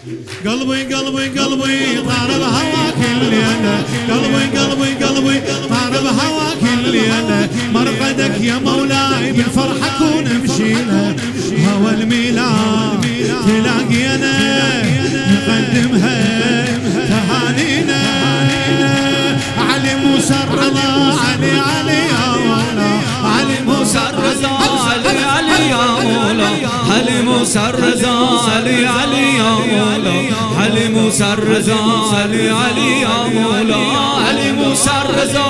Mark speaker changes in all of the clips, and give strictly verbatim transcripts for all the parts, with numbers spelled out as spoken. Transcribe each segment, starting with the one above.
Speaker 1: قلبي قلبي قلبي طار بهواك الليلة، قلبي قلبي قلبي طار بهواك الليلة، مرقدك يا مولاي بالفرحة كون مشينا، هوى الميلاد تلاقينا نقدمها تهانينا، علي موسى الرضا علي علي يا مولا، علي موسى الرضا
Speaker 2: علي علي يا مولا، علي موسى الرضا علي علي يا مولا، علي موسى الرضا علي علي يا مولا، علي موسى الرضا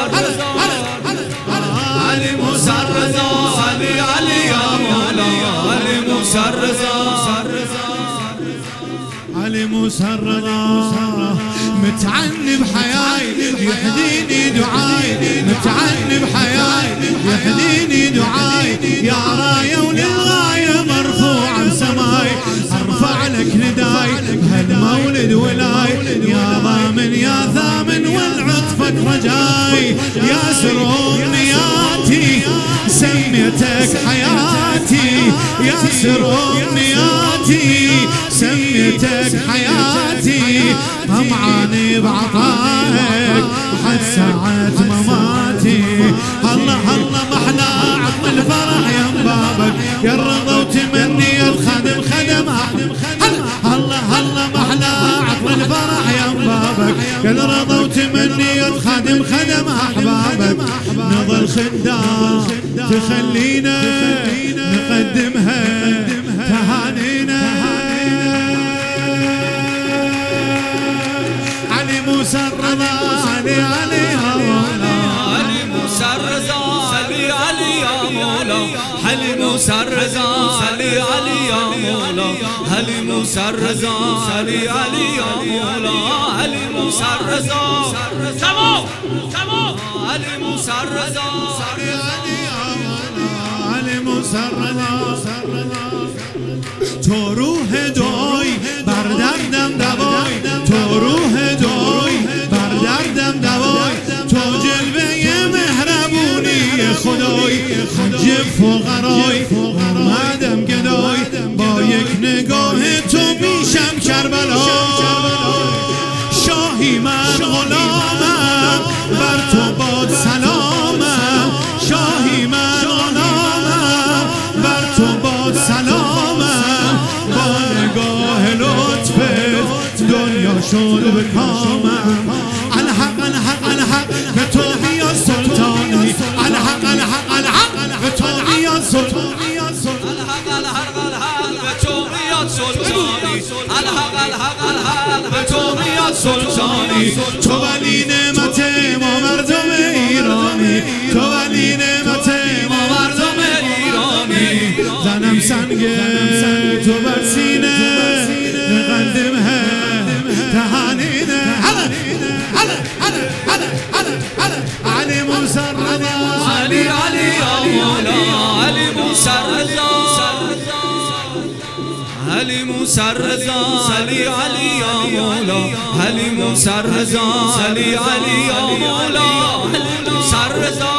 Speaker 2: علي موسى الرضا علي علي يا مولا، علي موسى الرضا
Speaker 1: علي موسى الرضا متعني بحياي يهديني دعاي، متعني بحياي يهديني دعاي، يا راية وللغاية مرفوعة بسماي، ارفع لك نداي هالمولد ولاي، يا ضامن يا ثامن والعطفك رجاي، يا سر امنياتي سميتك حياتي، يا سر امنياتي سميتك حياتي، طمعاني بعطائك حد ساعة مماتي، الله الله محلى عظم الفرح يا بابك، يا الرضا وتمني الخدم خدم الله الله محلى عظم الفرح يا بابك، يا الرضا وتمني الخدم خدم احبابك، نظل خدام تخلينا نقدمها تهانينا، علي موسى الرضا علي علي يا مولا،
Speaker 2: علي موسى الرضا علي علي يا مولا، علي موسى الرضا علي علي يا مولا، علي موسى الرضا علي علي يا مولا، علي موسى الرضا سمو سمو علي موسى الرضا علي علي يا مولا،
Speaker 1: علي موسى الرضا تو روح دوی بر دردم دوای، تو روح دوی بر دردم دوای، تو جلوه مهربونی خدای، حج فقرای اومدم گدای، با یک نگاه تو میشم کربلای، شاهی من غلامم بر تو باد سلامم، شاهی من غلامم بر تو باد سلامم، با نگاه لطفت دنیا شد به کامم، الحق الحق الحق به تو بیا سلطانی، الحق الحق الحق به تو بیا سلطانی،
Speaker 2: الحق الحق الحق به تو بیا سلطانی، الحق الحق الحق به تو بیا سلطانی،
Speaker 1: تو ولی نعمت ما مردم ایرانی، تو ولی نعمت ما مردم ایرانی، زنم سنگ تو بر سینه نقدمها تهانینا، علي موسى الرضا
Speaker 2: علي علي يا مولا، علي موسى الرضا علي موسى الرضا علي علي يا مولا، علي موسى الرضا علي علي يا مولا، علي موسى الرضا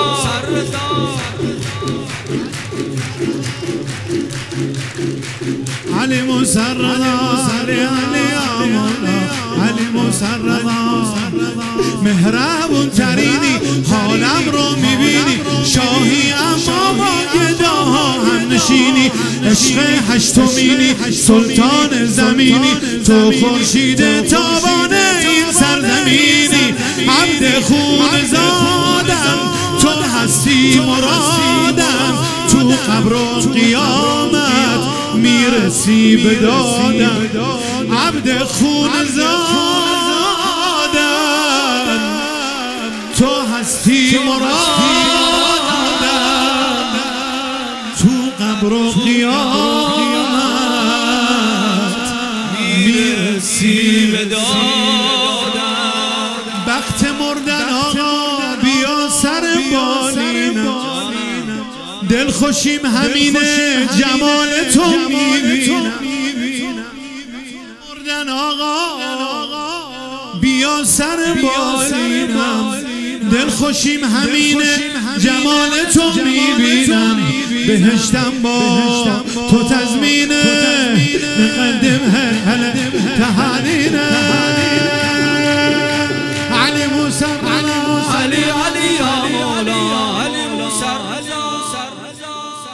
Speaker 1: علي موسى الرضا علي علي يا مولا، علي موسى الرضا مهربون ترینی حالم رو میبینی، شاهی اما با گداها هم نشینی، عشق هشتمینی سلطان زمینی، تو خورشید تابان این سرزمینی، عبد خون زادم تو هستی مرادم، تو قبر و قیامت میرسی به دادم، عبد خون زادم تو هستی مرادم، تو قبر و قیامت
Speaker 2: میرسی به دادم،
Speaker 1: وقت مردن آقا بیا سر بالینم، دل خوشیم همینه جمال تو میبینم، مردن آقا بیا سر بالینم، دل خوشیم همینه جمال تو میبینم، بهشتم با تو تضمینه نقدم هل